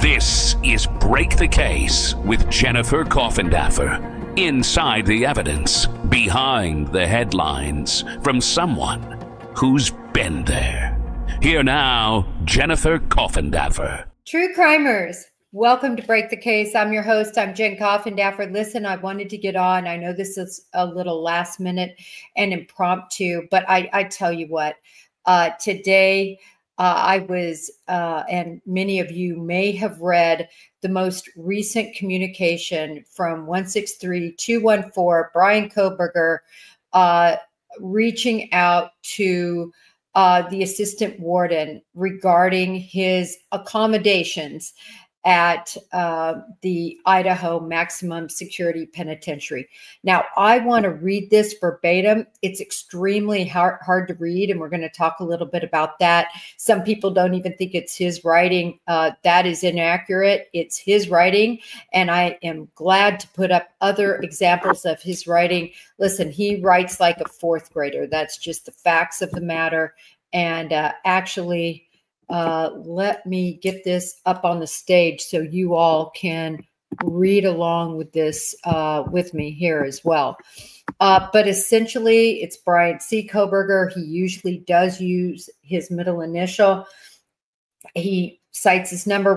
This is Break the Case with Jennifer Coffindaffer. Inside the evidence, behind the headlines, from someone who's been there. Here now, Jennifer Coffindaffer. True crimers, welcome to Break the Case. I'm your host. I'm Jen Coffindaffer. Listen, I wanted to get on. I know this is a little last minute and impromptu, but I tell you what, today I was, and many of you may have read the most recent communication from 163-214, Bryan Kohberger, reaching out to the assistant warden regarding his accommodations at the Idaho Maximum Security Penitentiary. Now, I want to read this verbatim. It's extremely hard to read, and we're going to talk a little bit about that. Some people don't even think it's his writing. That is inaccurate. It's his writing, and I am glad to put up other examples of his writing. Listen, he writes like a fourth grader. That's just the facts of the matter. And actually, let me get this up on the stage so you all can read along with this with me here as well. But essentially, it's Bryan C. Kohberger. He usually does use his middle initial. He cites his number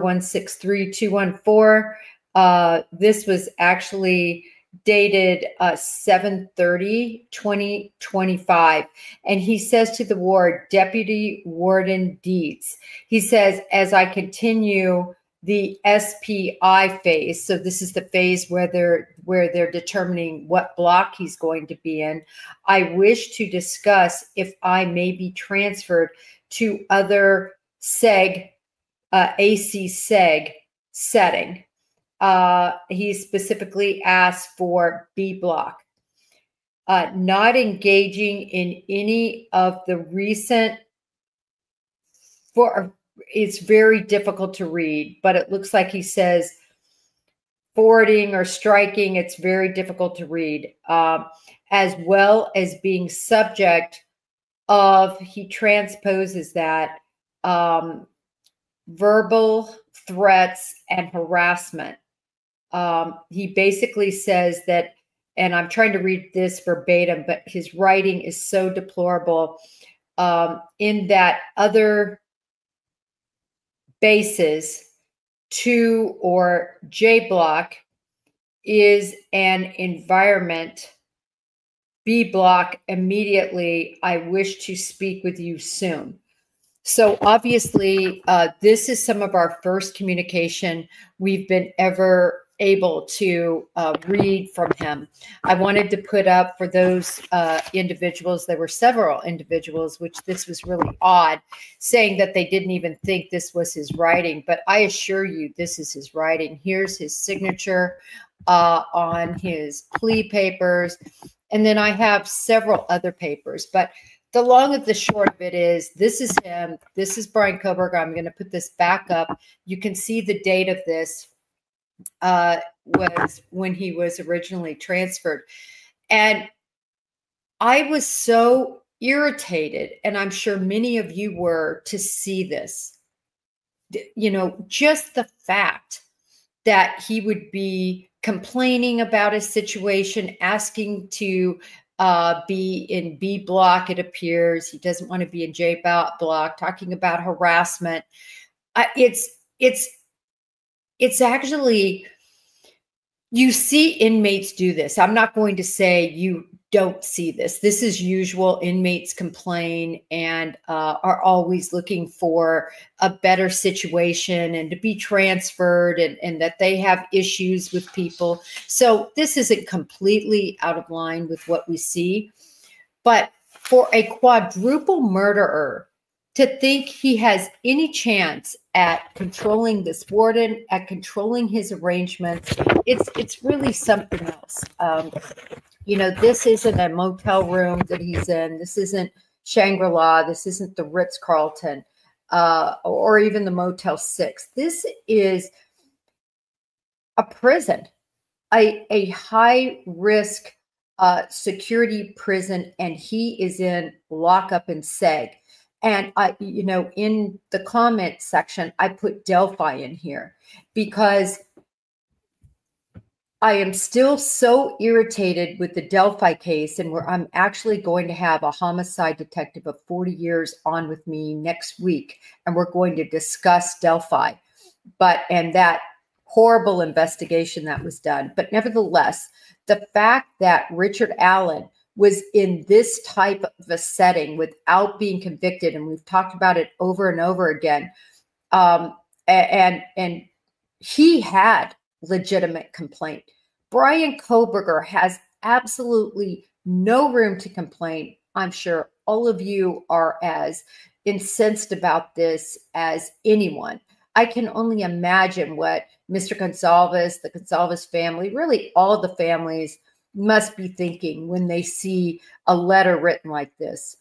163-214. This was actually dated 7/30/2025, and he says to the ward, Deputy Warden Dietz, he says, as I continue the SPI phase, so this is the phase where they're determining what block he's going to be in, I wish to discuss if I may be transferred to other SEG, AC SEG setting. He specifically asked for B block. Not engaging in any of the recent, it's very difficult to read, but it looks like he says forwarding or striking. It's very difficult to read, as well as being subject of, he transposes that, verbal threats and harassment. He basically says that, and I'm trying to read this verbatim, but his writing is so deplorable, in that other bases, 2 or J block is an environment. B block, immediately, I wish to speak with you soon. So obviously, this is some of our first communication we've been ever able to read from him. I wanted to put up for those individuals, there were several individuals, which this was really odd, saying that they didn't even think this was his writing. But I assure you, this is his writing. Here's his signature on his plea papers. And then I have several other papers. But the long of the short of it is, this is him. This is Bryan Kohberger. I'm going to put this back up. You can see the date of this was when he was originally transferred. And I was so irritated, and I'm sure many of you were, to see this. You know, just the fact that he would be complaining about his situation, asking to be in B block, it appears. He doesn't want to be in J block, talking about harassment. It's actually, you see inmates do this. I'm not going to say you don't see this. This is usual. Inmates complain and are always looking for a better situation and to be transferred, and that they have issues with people. So this isn't completely out of line with what we see. But for a quadruple murderer to think he has any chance at controlling this warden, at controlling his arrangements, it's really something else. You know, this isn't a motel room that he's in. This isn't Shangri-La. This isn't the Ritz-Carlton, or even the Motel 6. This is a prison, a high-risk security prison, and he is in lockup in SEG. And in the comment section, I put Delphi in here because I am still so irritated with the Delphi case, and where I'm actually going to have a homicide detective of 40 years on with me next week, and we're going to discuss Delphi, and that horrible investigation that was done. But nevertheless, the fact that Richard Allen was in this type of a setting without being convicted, and we've talked about it over and over again, and he had legitimate complaint. Bryan Kohberger has absolutely no room to complain. I'm sure all of you are as incensed about this as anyone. I can only imagine what Mr. Gonsalves, the Gonsalves family, really all the families must be thinking when they see a letter written like this.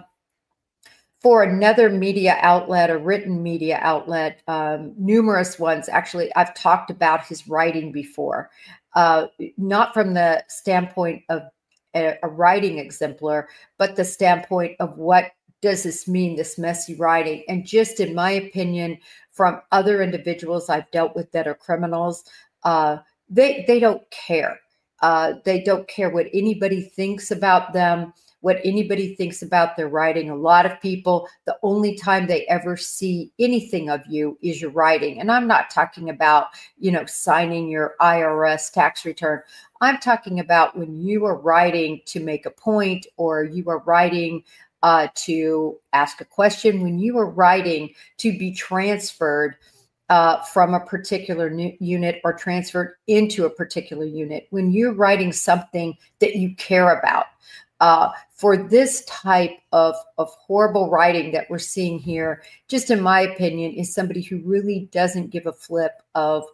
For another media outlet, a written media outlet, numerous ones. Actually, I've talked about his writing before, not from the standpoint of a writing exemplar, but the standpoint of what does this mean, this messy writing. And just in my opinion, from other individuals I've dealt with that are criminals, they don't care. They don't care what anybody thinks about them, what anybody thinks about their writing. A lot of people, the only time they ever see anything of you is your writing. And I'm not talking about, signing your IRS tax return. I'm talking about when you are writing to make a point, or you are writing to ask a question, when you are writing to be transferred from a particular unit or transferred into a particular unit, when you're writing something that you care about. For this type of horrible writing that we're seeing here, just in my opinion, is somebody who really doesn't give a flip of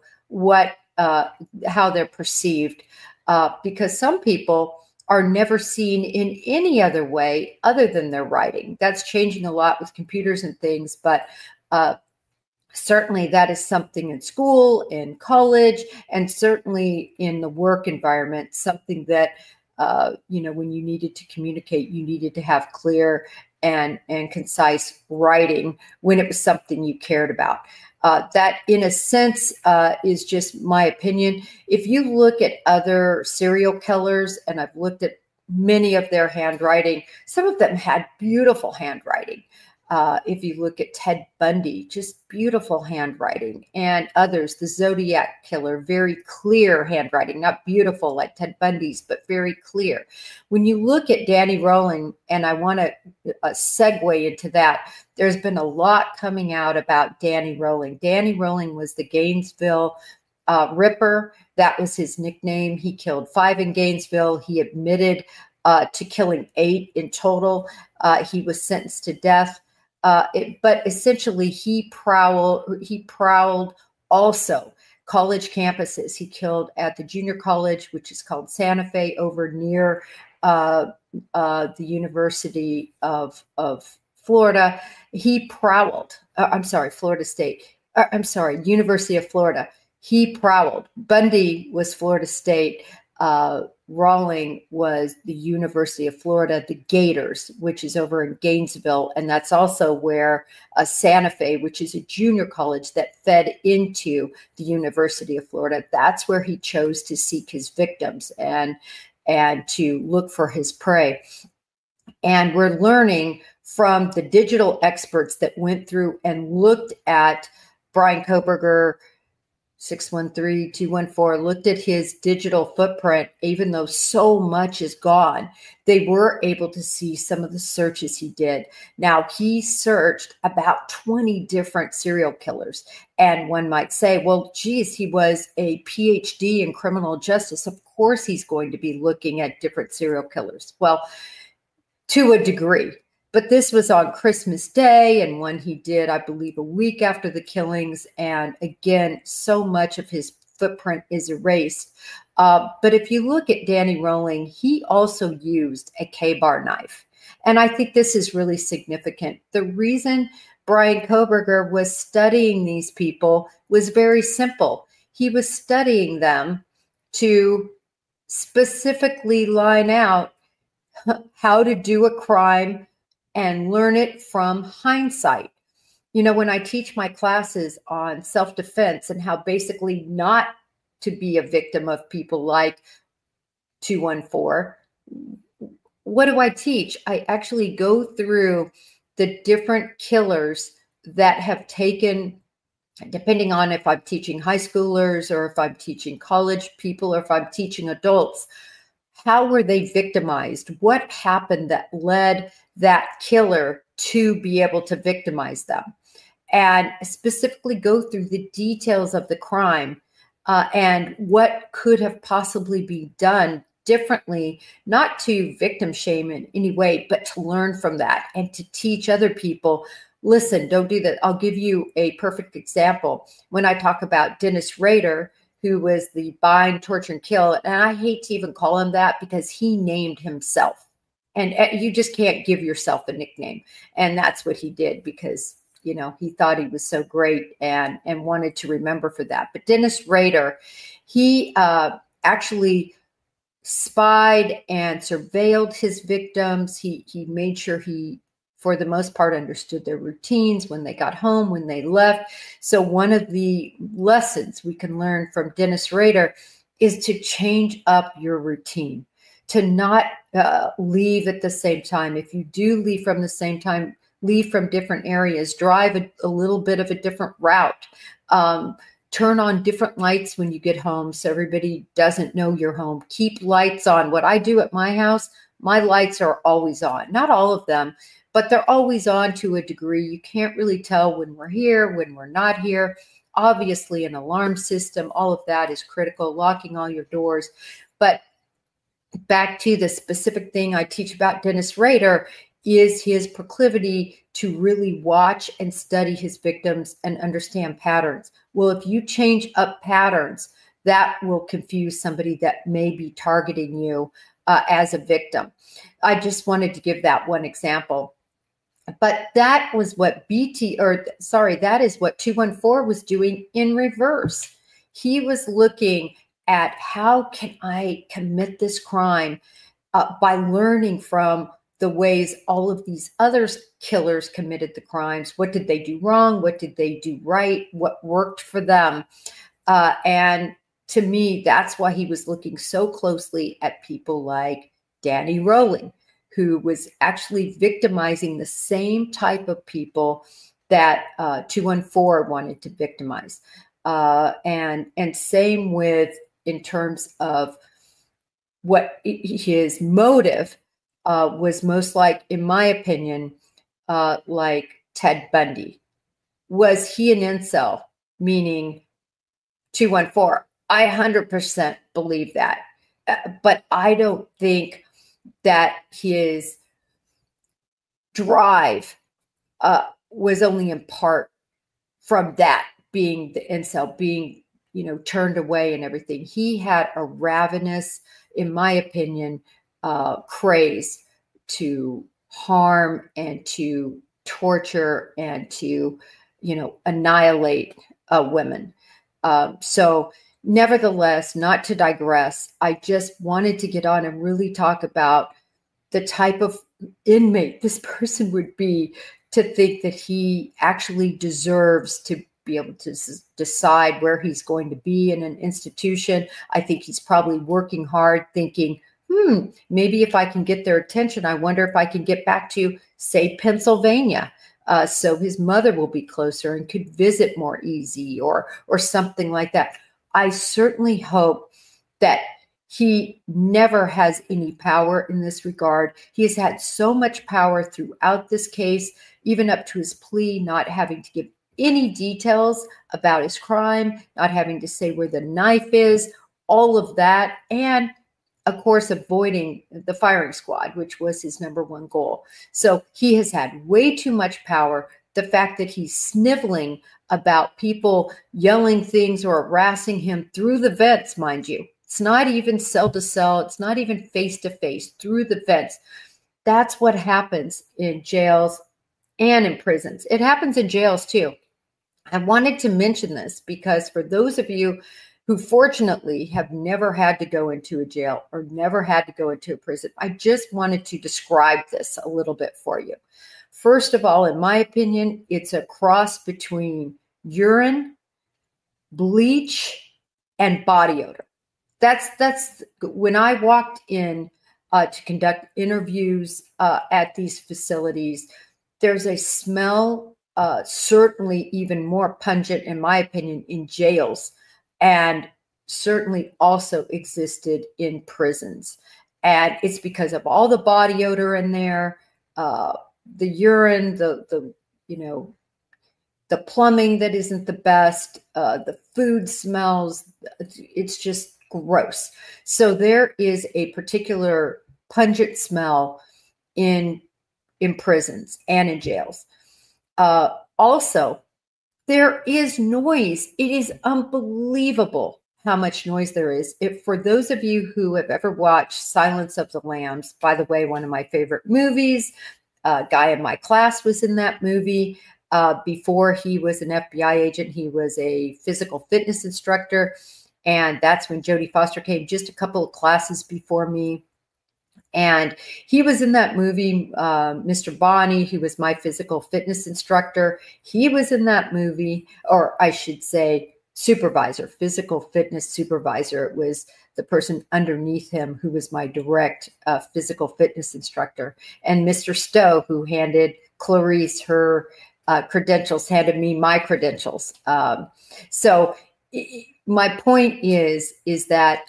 how they're perceived, because some people are never seen in any other way other than their writing. That's changing a lot with computers and things, but certainly that is something in school, in college, and certainly in the work environment, something that when you needed to communicate, you needed to have clear and concise writing when it was something you cared about. That, in a sense, is just my opinion. If you look at other serial killers, and I've looked at many of their handwriting, some of them had beautiful handwriting. If you look at Ted Bundy, just beautiful handwriting, and others, the Zodiac Killer, very clear handwriting, not beautiful like Ted Bundy's, but very clear. When you look at Danny Rolling, and I want to segue into that, there's been a lot coming out about Danny Rolling. Danny Rolling was the Gainesville Ripper. That was his nickname. He killed 5 in Gainesville. He admitted to killing 8 in total. He was sentenced to death. But essentially, he prowled also college campuses. He killed at the junior college, which is called Santa Fe, over near the University of Florida. He prowled. Florida State. University of Florida. He prowled. Bundy was Florida State. Rolling was the University of Florida, the Gators, which is over in Gainesville. And that's also where Santa Fe, which is a junior college that fed into the University of Florida, that's where he chose to seek his victims and to look for his prey. And we're learning from the digital experts that went through and looked at Bryan Kohberger, 613-214, looked at his digital footprint. Even though so much is gone, they were able to see some of the searches he did. Now, he searched about 20 different serial killers. And one might say, well, geez, he was a PhD in criminal justice. Of course, he's going to be looking at different serial killers. Well, to a degree. But this was on Christmas Day, and one he did, I believe, a week after the killings. And again, so much of his footprint is erased. But if you look at Danny Rolling, he also used a K-bar knife. And I think this is really significant. The reason Bryan Kohberger was studying these people was very simple. He was studying them to specifically line out how to do a crime and learn it from hindsight. You know, when I teach my classes on self-defense and how basically not to be a victim of people like 214, what do I teach? I actually go through the different killers that have taken, depending on if I'm teaching high schoolers or if I'm teaching college people or if I'm teaching adults, how were they victimized? What happened that led that killer to be able to victimize them? And specifically go through the details of the crime and what could have possibly been done differently, not to victim shame in any way, but to learn from that and to teach other people, listen, don't do that. I'll give you a perfect example. When I talk about Dennis Rader, who was the bind, torture, and kill, and I hate to even call him that because he named himself. And you just can't give yourself a nickname. And that's what he did because, you know, he thought he was so great and wanted to remember for that. But Dennis Rader, he actually spied and surveilled his victims. He made sure he, for the most part, understood their routines, when they got home, when they left. So one of the lessons we can learn from Dennis Rader is to change up your routine, to not leave at the same time. If you do leave from the same time, leave from different areas, drive a little bit of a different route, turn on different lights when you get home so everybody doesn't know you're home. Keep lights on. What I do at my house, my lights are always on. Not all of them, but they're always on to a degree. You can't really tell when we're here, when we're not here. Obviously, an alarm system, all of that is critical, locking all your doors. But back to the specific thing I teach about Dennis Rader is his proclivity to really watch and study his victims and understand patterns. Well, if you change up patterns, that will confuse somebody that may be targeting you as a victim. I just wanted to give that one example. But that was what that is what 214 was doing in reverse. He was looking at how can I commit this crime by learning from the ways all of these other killers committed the crimes. What did they do wrong? What did they do right? What worked for them? And to me, that's why he was looking so closely at people like Danny Rowling, who was actually victimizing the same type of people that 214 wanted to victimize. And same with in terms of what his motive was most like, in my opinion, like Ted Bundy. Was he an incel? Meaning 214. I 100% believe that. But I don't think that his drive was only in part from that being the incel, being, you know, turned away and everything. He had a ravenous, in my opinion, craze to harm and to torture and to, you know, annihilate women. So nevertheless, not to digress, I just wanted to get on and really talk about the type of inmate this person would be to think that he actually deserves to be able to decide where he's going to be in an institution. I think he's probably working hard thinking, maybe if I can get their attention, I wonder if I can get back to, say, Pennsylvania. So his mother will be closer and could visit more easy or something like that. I certainly hope that he never has any power in this regard. He has had so much power throughout this case, even up to his plea, not having to give any details about his crime, not having to say where the knife is, all of that. And of course, avoiding the firing squad, which was his number one goal. So he has had way too much power. The fact that he's sniveling about people yelling things or harassing him through the vents, mind you. It's not even cell to cell. It's not even face to face, through the vents. That's what happens in jails and in prisons. It happens in jails too. I wanted to mention this because for those of you who fortunately have never had to go into a jail or never had to go into a prison. I just wanted to describe this a little bit for you. First of all, in my opinion, it's a cross between urine, bleach, and body odor. That's when I walked in to conduct interviews at these facilities, there's a smell, certainly even more pungent, in my opinion, in jails, and certainly also existed in prisons. And it's because of all the body odor in there, the urine, the plumbing that isn't the best, the food smells. It's just gross. So there is a particular pungent smell in prisons and in jails. Also, there is noise. It is unbelievable how much noise there is. For those of you who have ever watched Silence of the Lambs, by the way, one of my favorite movies, a guy in my class was in that movie. Before he was an FBI agent, he was a physical fitness instructor. And that's when Jodie Foster came just a couple of classes before me. And he was in that movie, Mr. Bonnie, who was my physical fitness instructor. He was in that movie, or I should say supervisor, physical fitness supervisor. It was the person underneath him who was my direct physical fitness instructor. And Mr. Stowe, who handed Clarice her credentials, handed me my credentials. So my point is that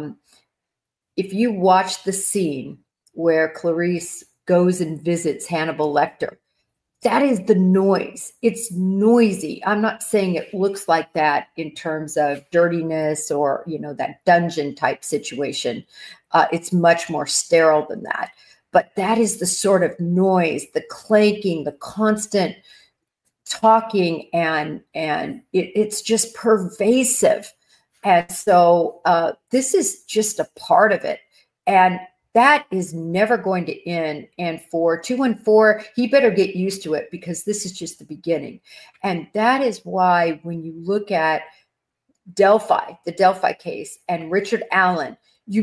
if you watch the scene where Clarice goes and visits Hannibal Lecter, that is the noise. It's noisy. I'm not saying it looks like that in terms of dirtiness or, that dungeon type situation. It's much more sterile than that. But that is the sort of noise, the clanking, the constant talking, and it's just pervasive. And so this is just a part of it. And that is never going to end. And for 214, he better get used to it, because this is just the beginning. And that is why when you look at Delphi, the Delphi case, and Richard Allen,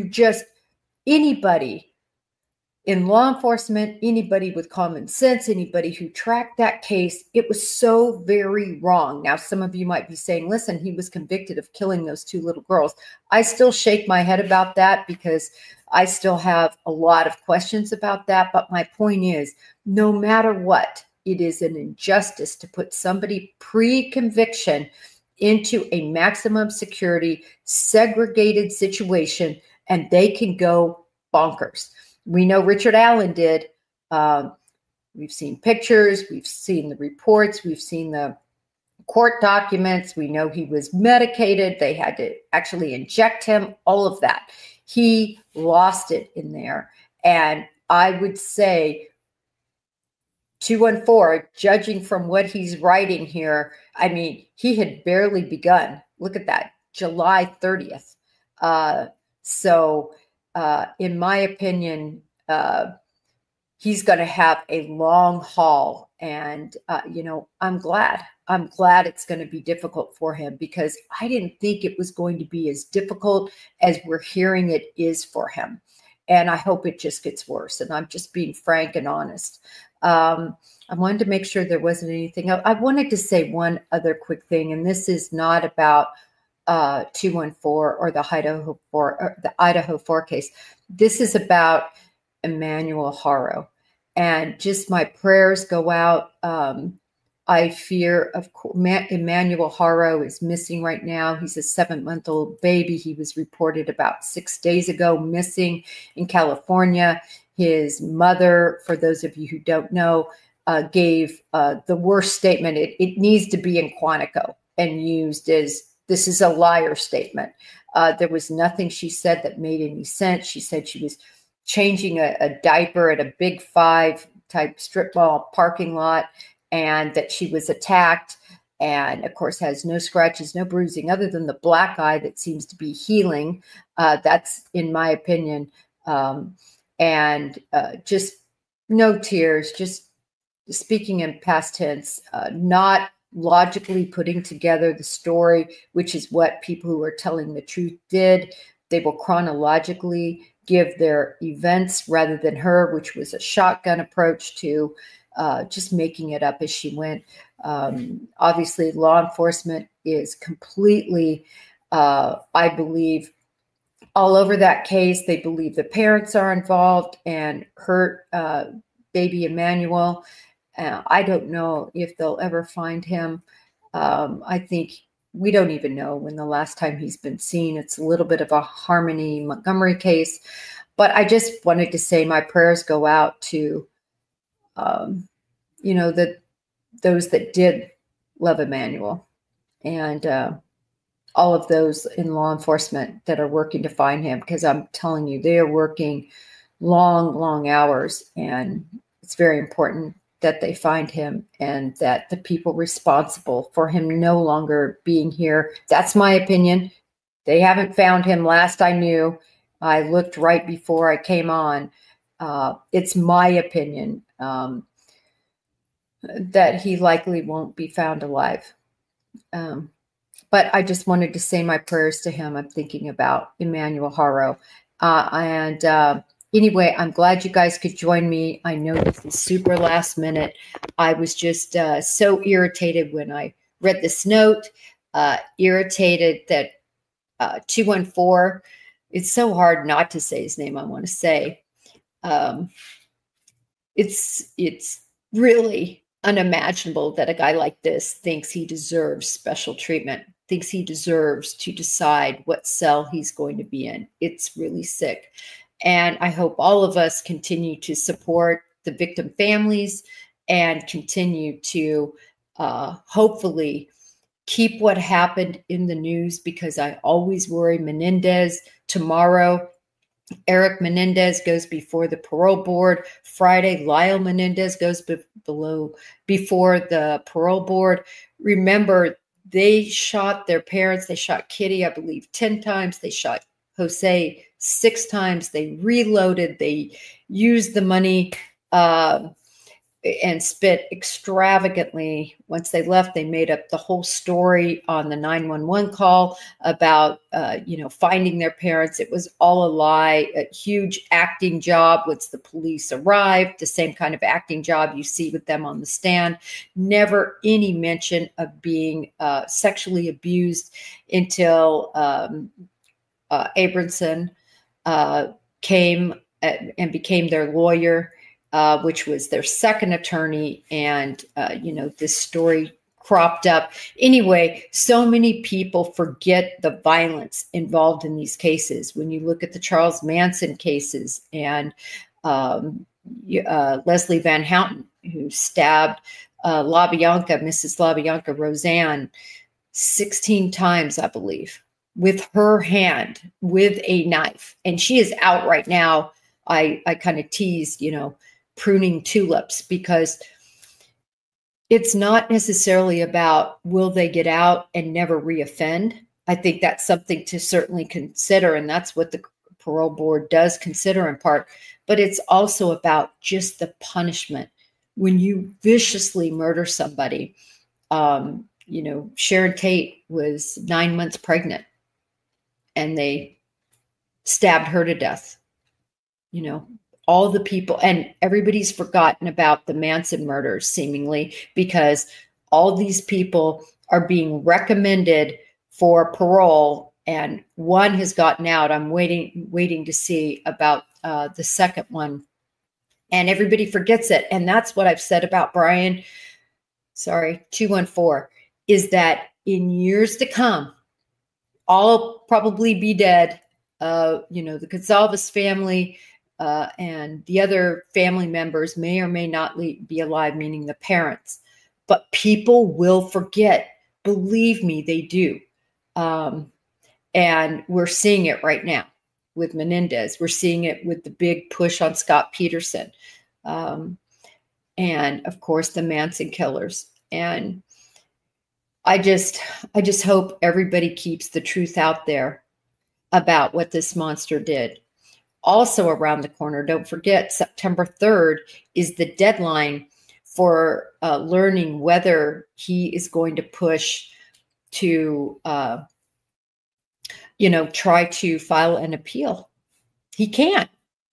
anybody in law enforcement, anybody with common sense, anybody who tracked that case, it was so very wrong. Now, some of you might be saying, listen, he was convicted of killing those two little girls. I still shake my head about that, because I still have a lot of questions about that. But my point is, no matter what, it is an injustice to put somebody pre-conviction into a maximum security segregated situation, and they can go bonkers. We know Richard Allen did. We've seen pictures. We've seen the reports. We've seen the court documents. We know he was medicated. They had to actually inject him, all of that. He lost it in there. And I would say 214, judging from what he's writing here, I mean, he had barely begun. Look at that, July 30th. In my opinion, he's going to have a long haul. And, I'm glad it's going to be difficult for him, because I didn't think it was going to be as difficult as we're hearing it is for him. And I hope it just gets worse. And I'm just being frank and honest. I wanted to make sure there wasn't anything else. I wanted to say one other quick thing, and this is not about 214 or the Idaho 4 case. This is about Emmanuel Haro, and just my prayers go out. I fear, of course, Emmanuel Haro is missing right now. He's a 7-month-old baby. He was reported about 6 days ago missing in California. His mother, for those of you who don't know, gave the worst statement. It needs to be in Quantico and used as, this is a liar statement. There was nothing she said that made any sense. She said she was changing a diaper at a Big Five type strip mall parking lot, and that she was attacked, and of course has no scratches, no bruising, other than the black eye that seems to be healing. That's in my opinion. And just no tears, just speaking in past tense, not logically putting together the story, which is what people who are telling the truth did. They will chronologically give their events rather than her, which was a shotgun approach to just making it up as she went. Obviously, law enforcement is completely, I believe, all over that case. They believe the parents are involved and hurt baby Emmanuel. I don't know if they'll ever find him. I think we don't even know when the last time he's been seen. It's a little bit of a Harmony Montgomery case. But I just wanted to say my prayers go out to, those that did love Emmanuel, and all of those in law enforcement that are working to find him, because I'm telling you, they are working long, long hours, and it's very important that they find him and that the people responsible for him no longer being here. That's my opinion. They haven't found him. Last I knew, I looked right before I came on. It's my opinion that he likely won't be found alive. But I just wanted to say my prayers to him. I'm thinking about Emmanuel Haro. Anyway, I'm glad you guys could join me. I know this is super last minute. I was just so irritated when I read this note, irritated that 214, it's so hard not to say his name, I want to say. It's really unimaginable that a guy like this thinks he deserves special treatment, thinks he deserves to decide what cell he's going to be in. It's really sick. And I hope all of us continue to support the victim families and continue to hopefully keep what happened in the news, because I always worry. Menendez tomorrow, Eric Menendez goes before the parole board. Friday, Lyle Menendez goes before the parole board. Remember, they shot their parents. They shot Kitty, I believe, 10 times. They shot Jose 6 times. They reloaded. They used the money and spent extravagantly. Once they left, they made up the whole story on the 911 call about, finding their parents. It was all a lie, a huge acting job once the police arrived, the same kind of acting job you see with them on the stand. Never any mention of being sexually abused until Abramson came and became their lawyer, which was their second attorney. And, this story cropped up. Anyway, so many people forget the violence involved in these cases. When you look at the Charles Manson cases and Leslie Van Houten, who stabbed Mrs. LaBianca Roseanne 16 times, I believe, with her hand, with a knife. And she is out right now. I kind of teased, pruning tulips, because it's not necessarily about will they get out and never reoffend. I think that's something to certainly consider, and that's what the parole board does consider in part. But it's also about just the punishment. When you viciously murder somebody, Sharon Tate was 9 months pregnant, and they stabbed her to death. All the people, and everybody's forgotten about the Manson murders, seemingly, because all these people are being recommended for parole, and one has gotten out. I'm waiting to see about the second one, and everybody forgets it. And that's what I've said about Brian, 214, is that in years to come, I'll probably be dead. The Gonzalez family and the other family members may or may not be alive, meaning the parents. But people will forget. Believe me, they do. And we're seeing it right now with Menendez. We're seeing it with the big push on Scott Peterson. And, of course, the Manson killers. And I just hope everybody keeps the truth out there about what this monster did. Also around the corner, don't forget, September 3rd is the deadline for learning whether he is going to push to, try to file an appeal. He can.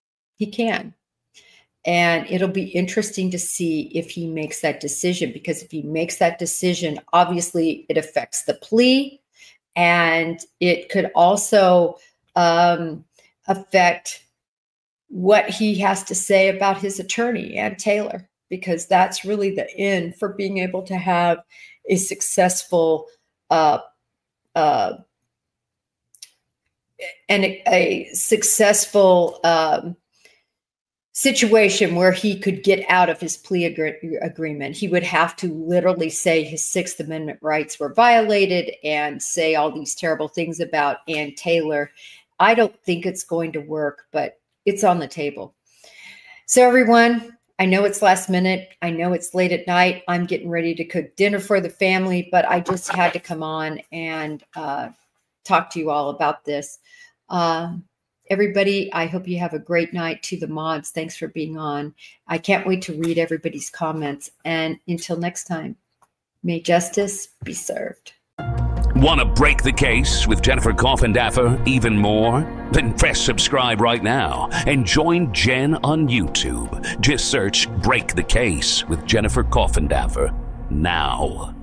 And it'll be interesting to see if he makes that decision, because if he makes that decision, obviously it affects the plea, and it could also affect what he has to say about his attorney, Ann Taylor, because that's really the end for being able to have a successful situation where he could get out of his plea agreement. He would have to literally say his Sixth Amendment rights were violated and say all these terrible things about Ann Taylor. I don't think it's going to work, but it's on the table. So everyone, I know it's last minute. I know it's late at night. I'm getting ready to cook dinner for the family, but I just had to come on and talk to you all about this. Everybody, I hope you have a great night. To the mods, thanks for being on. I can't wait to read everybody's comments. And until next time, may justice be served. Want to break the case with Jennifer Coffindaffer even more? Then press subscribe right now and join Jen on YouTube. Just search Break the Case with Jennifer Coffindaffer now.